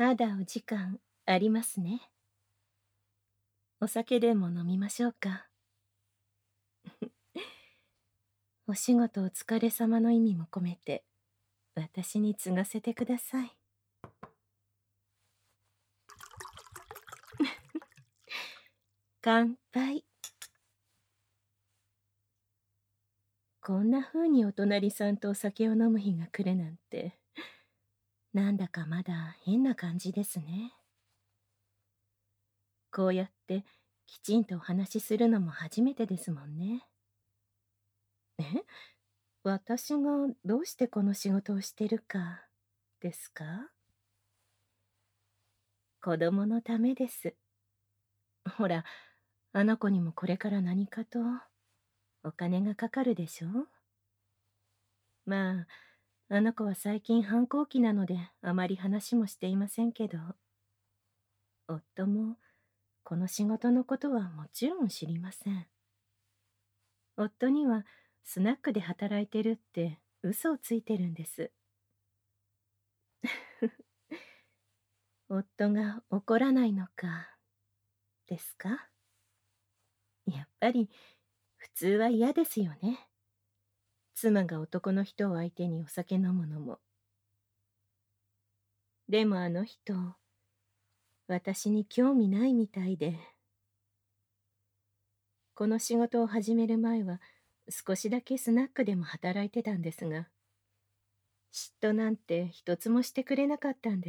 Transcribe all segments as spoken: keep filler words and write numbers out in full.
まだお時間ありますね。お酒でも飲みましょうか。お仕事お疲れ様の意味も込めて、私に継がせてください。乾杯。こんな風にお隣さんとお酒を飲む日が来るなんて、なんだかまだ変な感じですね。こうやってきちんとお話しするのも初めてですもんね。え、私がどうしてこの仕事をしてるかですか？子供のためです。ほら、あの子にもこれから何かとお金がかかるでしょ。まあ、あの子は最近反抗期なのであまり話もしていませんけど、夫もこの仕事のことはもちろん知りません。夫にはスナックで働いてるって嘘をついてるんです。夫が怒らないのかですか？やっぱり普通は嫌ですよね。妻が男の人を相手にお酒飲むのも。でもあの人、私に興味ないみたいで、この仕事を始める前は少しだけスナックでも働いてたんですが、嫉妬なんて一つもしてくれなかったんです。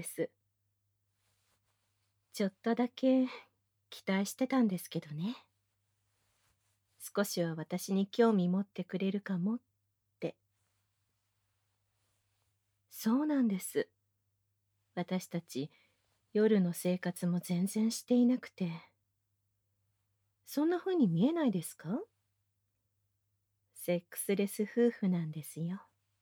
ちょっとだけ期待してたんですけどね。少しは私に興味持ってくれるかもって。そうなんです。私たち夜の生活も全然していなくて。そんな風に見えないですか？セックスレス夫婦なんですよ。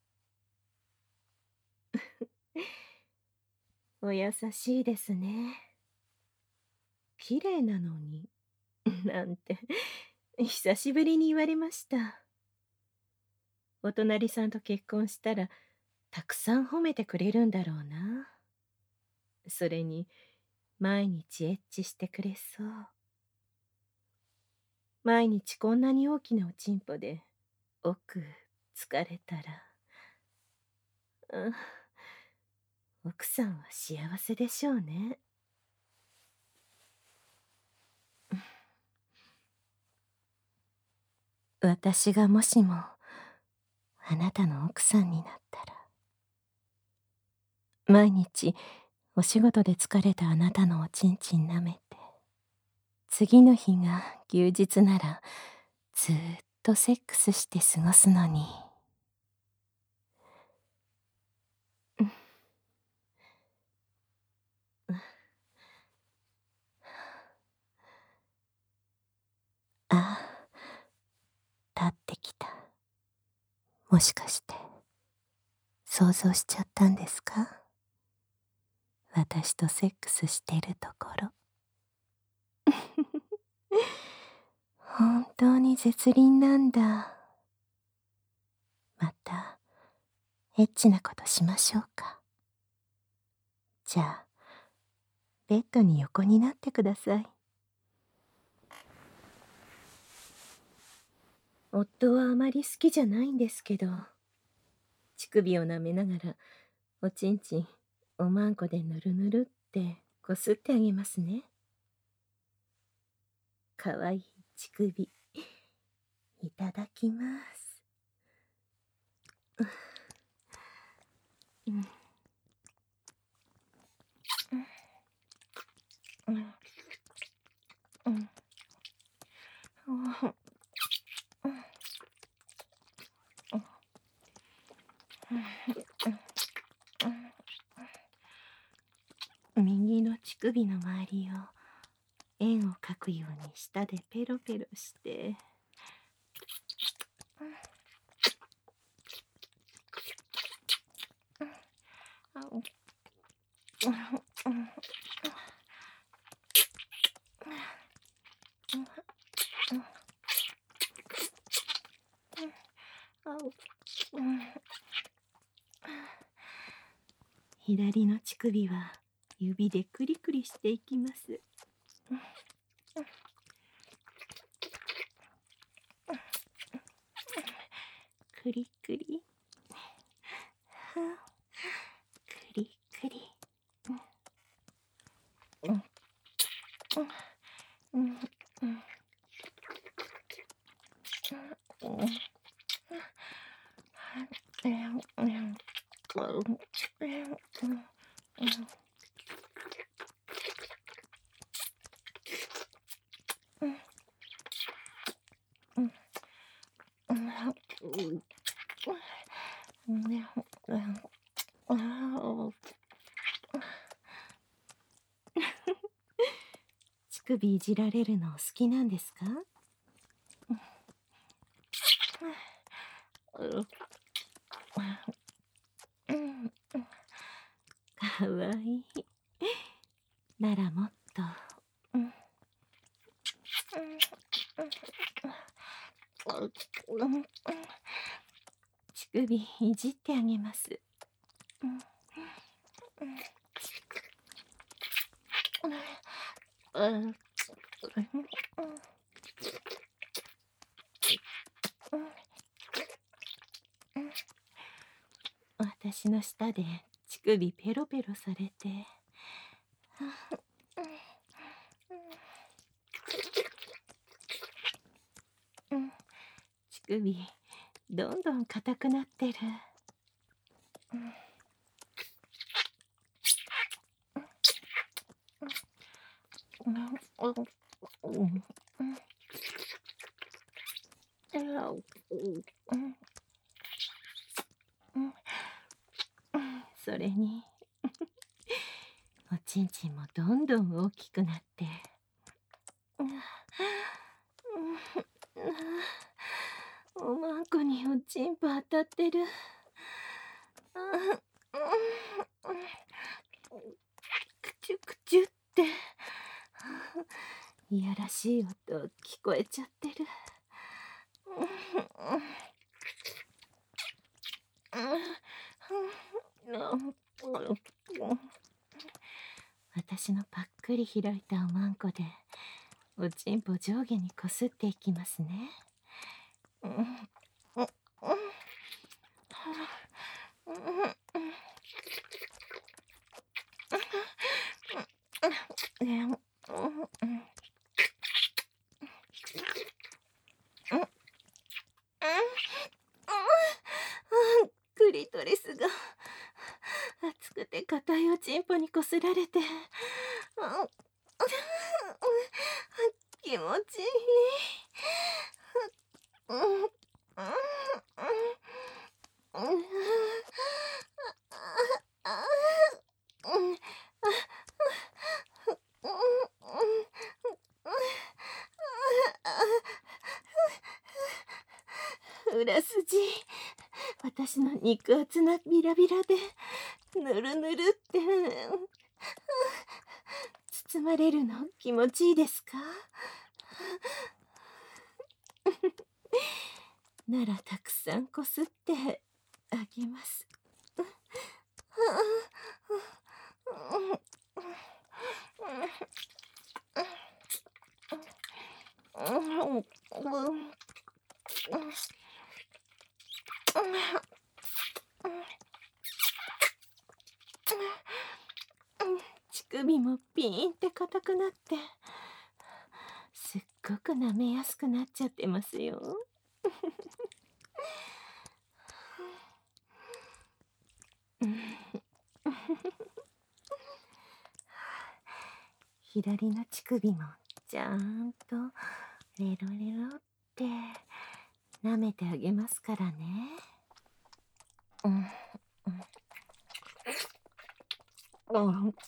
お優しいですね。綺麗なのに。なんて、久しぶりに言われました。お隣さんと結婚したら、たくさん褒めてくれるんだろうな。それに、毎日エッチしてくれそう。毎日こんなに大きなおちんぽで、奥疲れたら、うん、奥さんは幸せでしょうね。私がもしもあなたの奥さんになったら、毎日お仕事で疲れたあなたのおちんちん舐めて、次の日が休日ならずーっとセックスして過ごすのに。うん、ああ、立ってきた。もしかして想像しちゃったんですか？私とセックスしてるところ。本当に絶倫なんだ。またエッチなことしましょうか。じゃあベッドに横になってください。夫はあまり好きじゃないんですけど、乳首を舐めながらおちんちんおまんこでぬるぬるってこすってあげますね。かわいい乳首いただきます。うんうんうんうん右の乳首の周りを円を描くように舌でペロペロして、左の乳首は指でクリクリしていきます。クリクリ、クリクリ、うんうんうん乳首いじられるの好きなんですか？かわいい。ならもっと。乳首いじってあげます。私の舌で乳首ペロペロされて、乳首どんどん硬くなってる。それにおちんちんもどんどん大きくなって、おまんこにおちんぽ当たってる。くちゅくちゅっていやらしい音聞こえちゃってる。私のパックリ開いたおまんこでおちんぽ上下にこすっていきますね。クリトリスが熱くて硬いおちんぽにこすられて、気持ちいい。裏筋、私の肉厚なビラビラでぬるぬるって包まれるの気持ちいいですか？ならたくさんこすってあげます。乳首もピーンって硬くなって、すっごく舐めやすくなっちゃってますよ。左の乳首もちゃんとレロレロって舐めてあげますからね。うんうんうんうん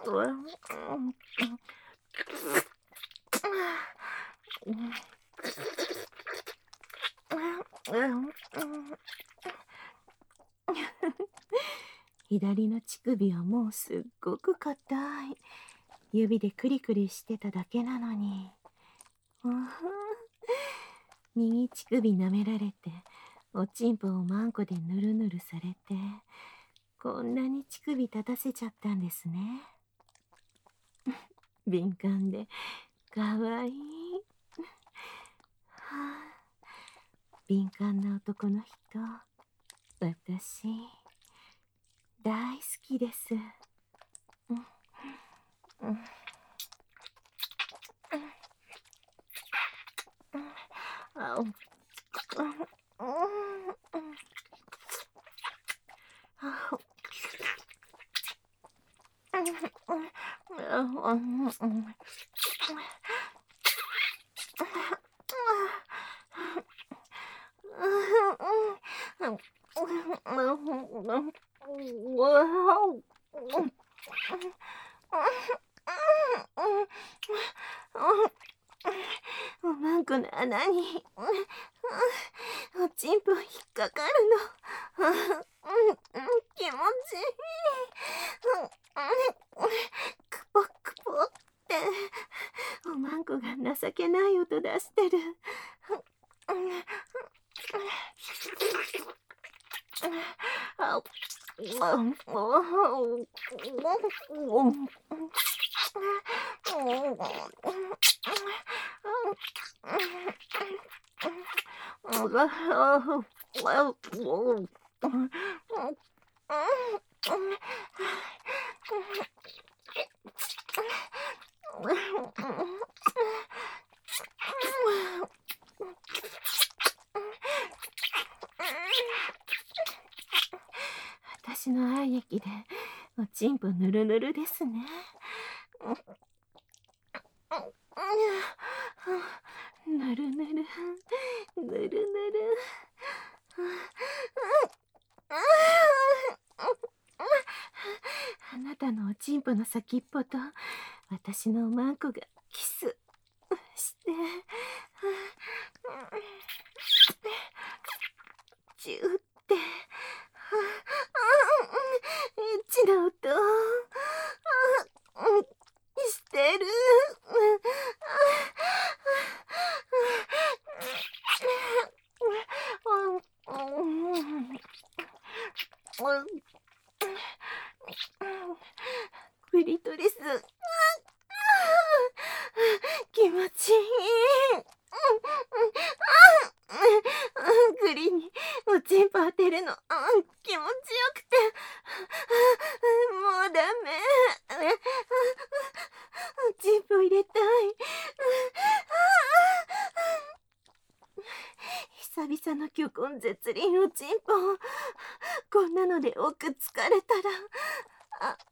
左の乳首はもうすっごく硬い。指でクリクリしてただけなのに。うふん、右乳首舐められて、おちんぽをマンコでぬるぬるされて、こんなに乳首立たせちゃったんですね。敏感でかわいい。はあ、敏感な男の人、私大好きです。うんうん、あうん、おまんこの穴におちんぽ引っかかるの。気持ちいい。クポクポっておまんこが情けない音出してる。私の愛液でおちんぽぬるぬるですね。ぬるぬるぬるぬる。あなたのおちんぽの先っぽと私のおまんこがキスしてチューってエッチな音してる。クリトリス気持ちいい。グリにおちんぽ当てるの気持ちよくてもうダメ。おちんぽ入れたい。久々の虚根絶倫おちんぽ。こんなので奥疲れたらああ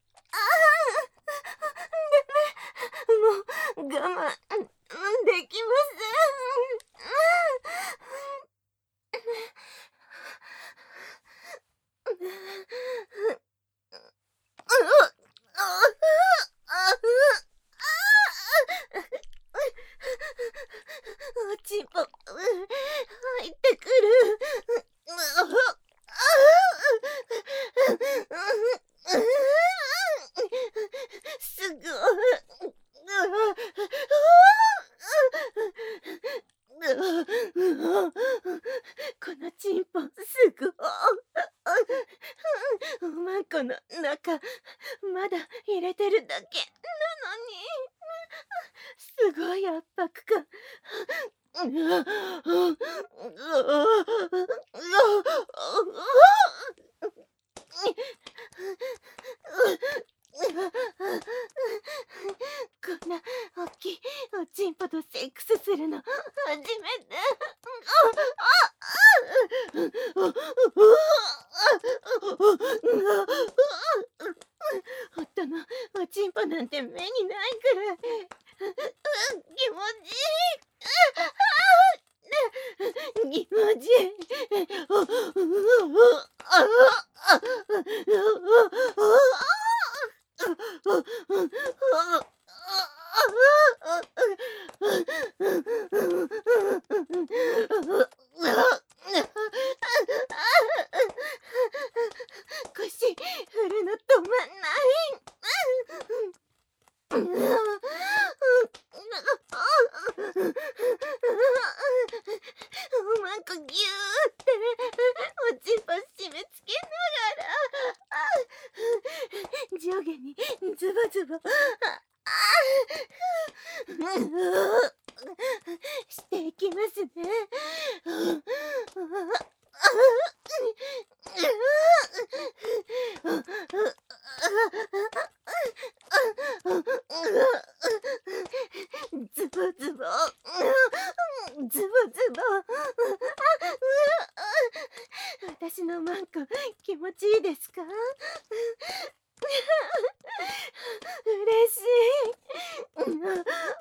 ダメ。もう我慢できません。おちんぽ入ってくる。すごい。このチンポすごい。おまんこの中まだ入れてるだけなのにすごい圧迫感。こんな大きいおちんぽとセックスするの初めて。夫のおちんぽなんて目にないくらい気持ちいい。気持ちいい。 腰振るの止まんない。うまくぎゅーっておちんぽ締め付けながら上下にズボズボしていきますね。ズボズボズボズボ私のマンコ気持ちいいですか？嬉しい。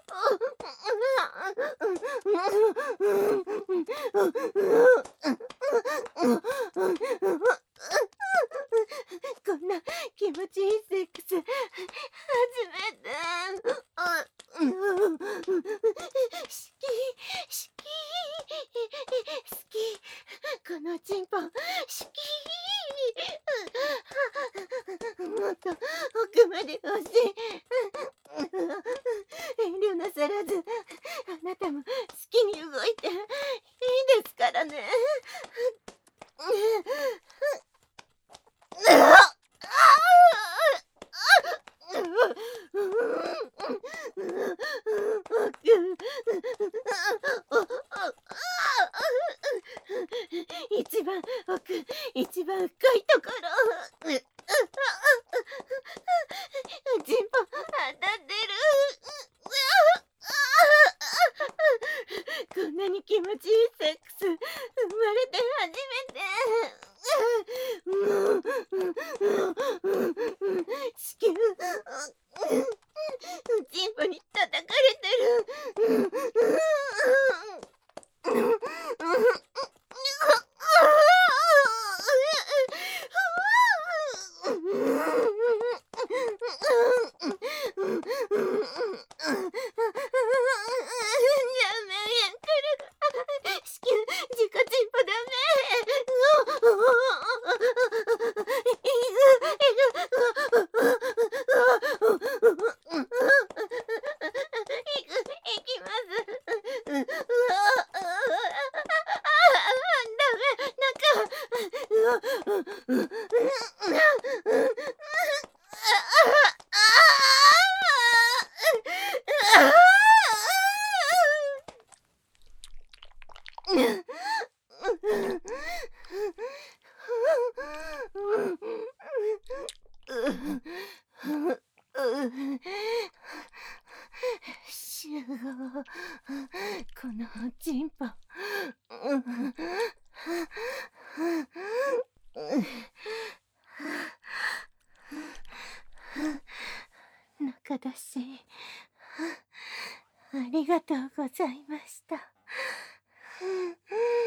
こんな気持ちいいセックス初めて。好き好き好き、このチンポ好き。もっと奥まで欲しい。遠慮なさらずあなたも好きに動いていいですからね。一番奥、一番深いところ。チンポ当たってる。こんなに気持ちいいセックス生まれて初めて。子宮チンポに叩かれてる。集合。このチンポ。中出しありがとうございました。